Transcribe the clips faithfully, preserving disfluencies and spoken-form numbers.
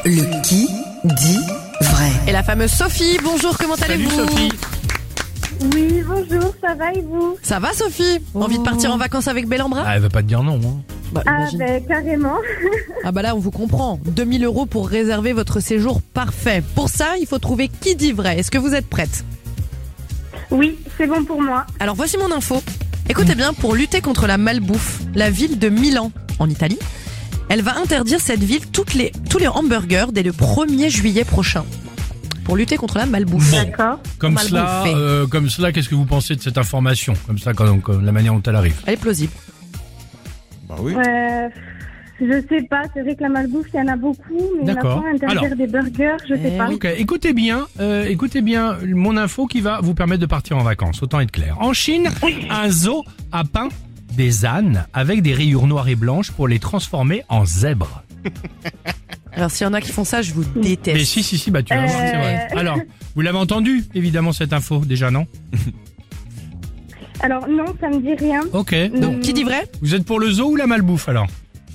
Le qui dit vrai. Et la fameuse Sophie, bonjour, comment allez-vous? Salut Sophie. Oui, bonjour, ça va et vous? Ça va Sophie? Envie de partir en vacances avec Bellambra? Ah, elle veut pas te dire non. Hein. Bah, Ah imagine. ben carrément. Ah bah là on vous comprend, deux mille euros pour réserver votre séjour parfait. Pour ça, il faut trouver qui dit vrai. Est-ce que vous êtes prête? Oui, c'est bon pour moi. Alors voici mon info. Écoutez bien, pour lutter contre la malbouffe, la ville de Milan, en Italie, elle va interdire cette ville toutes les, tous les hamburgers dès le premier juillet prochain. Pour lutter contre la malbouffe. Bon. D'accord. Comme Mal cela, bouffé. euh, comme cela, qu'est-ce que vous pensez de cette information? Comme ça, quand, quand- la manière dont elle arrive. Elle est plausible. Bah oui. Euh, je sais pas, c'est vrai que la malbouffe, il y en a beaucoup, mais D'accord. maintenant interdire Alors. des burgers, je sais Eh pas. oui. Ok, écoutez bien, euh, écoutez bien mon info qui va vous permettre de partir en vacances. Autant être clair. En Chine, un zoo a peint des ânes avec des rayures noires et blanches pour les transformer en zèbres. Alors s'il y en a qui font ça, je vous déteste. Mais si, si, si, bah tu vas voir, c'est vrai. Euh. Alors, vous l'avez entendu, évidemment, cette info, déjà, non? Alors non, ça me dit rien. Ok. Donc qui dit vrai? Vous êtes pour le zoo ou la malbouffe, alors?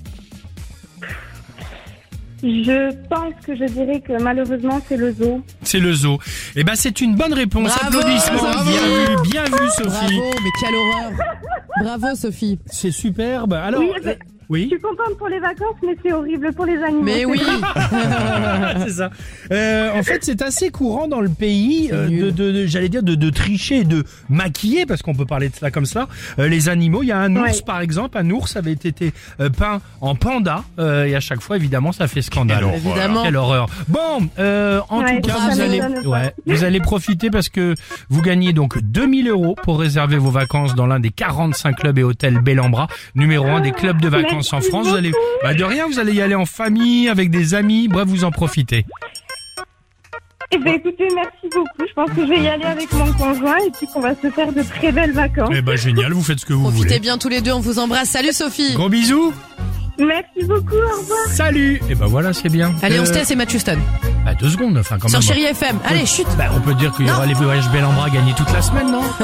Je pense que je dirais que malheureusement c'est le zoo. C'est le zoo. Eh ben, c'est une bonne réponse. Bravo, Applaudissements. Sophie. Bien vu, bien vu, Sophie. Bravo, mais quelle horreur. Bravo Sophie. C'est superbe. Alors, Oui, euh, mais- Je oui. suis contente pour les vacances, mais c'est horrible pour les animaux. Mais c'est oui. vrai. c'est ça. Euh, en fait, c'est assez courant dans le pays euh, de, de, de- j'allais dire, de, de tricher et de maquiller, parce qu'on peut parler de cela comme ça. Euh, les animaux, il y a un ours, Ouais. par exemple. Un ours avait été euh, peint en panda, euh, et à chaque fois, évidemment, ça fait scandale. Quelle horreur. Évidemment. Quelle horreur. Bon, euh, en Ouais, tout cas, ça vous allez, m'étonne pas. ouais, vous allez profiter parce que vous gagnez donc deux mille euros pour réserver vos vacances dans l'un des quarante-cinq clubs et hôtels Bellambra, numéro un des clubs de vacances en Merci France. Vous allez, bah de rien, vous allez y aller en famille, avec des amis, bref, vous en profitez. Eh ben écoutez, merci beaucoup. Je pense que je vais y aller avec mon conjoint et puis qu'on va se faire de très belles vacances. Eh ben génial, vous faites ce que vous Profitez voulez. bien tous les deux, on vous embrasse. Salut Sophie. Gros bisous. Merci beaucoup, au revoir. Salut. Et ben voilà, c'est bien. Allez, on Euh, se tait, c'est Matt Houston. Bah deux secondes, enfin quand Sur même. Chérie F M. Allez, chut. Bah, on peut dire qu'il y aura les voyages Bellambra gagnés toute la semaine, non?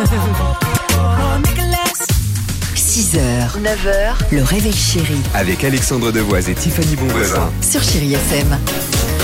six heures, neuf heures, le réveil chéri Avec Alexandre Devoise et Tiffany Bonvoisin. sur Chérie F M.